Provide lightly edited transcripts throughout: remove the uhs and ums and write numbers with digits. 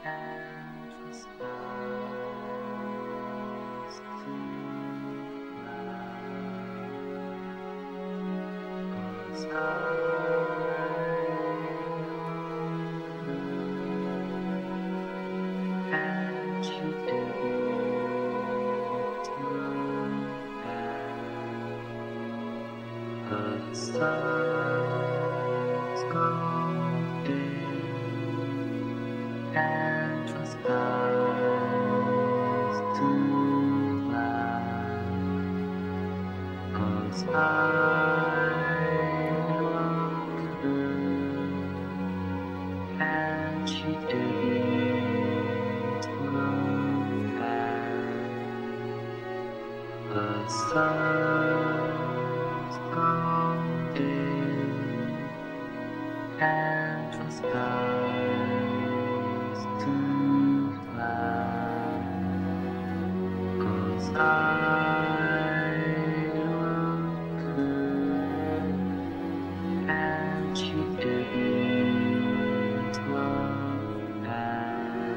and was lost to cloud. 'Cause and she didn't look back. The sun's gone dim and was past to black. 'Cause I looked good and she didn't look back. The sun's gone dim and was past to black. 'Cause I looked good and she didn't look back.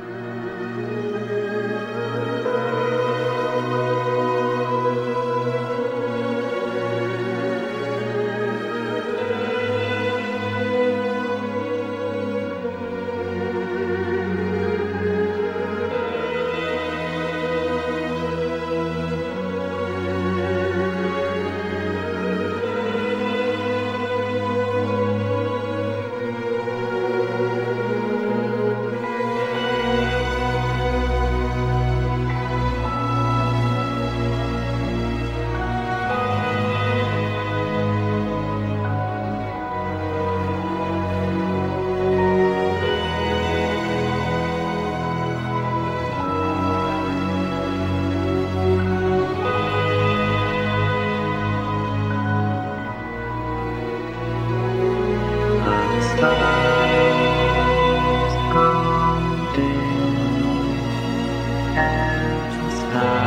Stars gone dim and was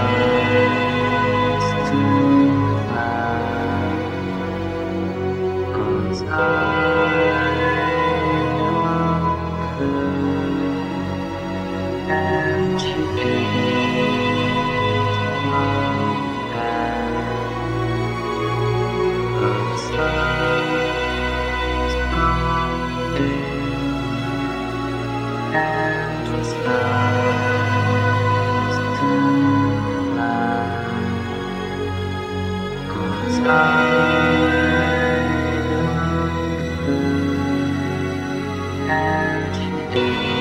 past to black. 'Cause I looked good and she didn't look back. The stars gone dim and was past to black. 'Cause I looked good and she didn't